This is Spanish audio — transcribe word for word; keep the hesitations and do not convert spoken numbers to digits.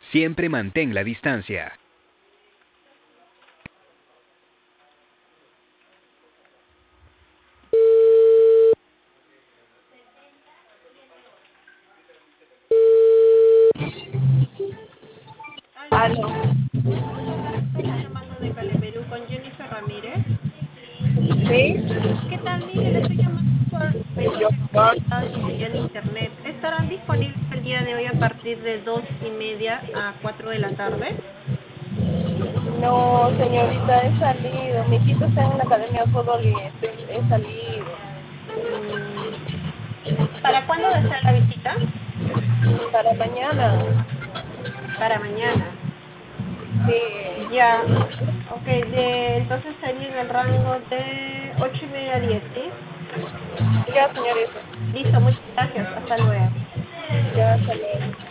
Siempre mantén la distancia. Aló. Estoy llamando de Cali, Perú con Jennifer Ramírez. ¿Sí? ¿Qué tal? Mire, le estoy llamando por Yo, verificar cómo está su señal de internet. ¿Estarán disponibles el día de hoy a partir de dos y media a cuatro de la tarde? no, señorita, he salido. Mi hijito está en la academia de fútbol y estoy- he salido. Mm, ¿Para cuándo desea la visita? Para mañana. Para mañana. Sí. Ya. Ok, de, entonces sería en el rango de ocho y media a diez, ¿sí? Ya, señorita. Listo, muchas gracias. Hasta luego. Ya, hasta luego.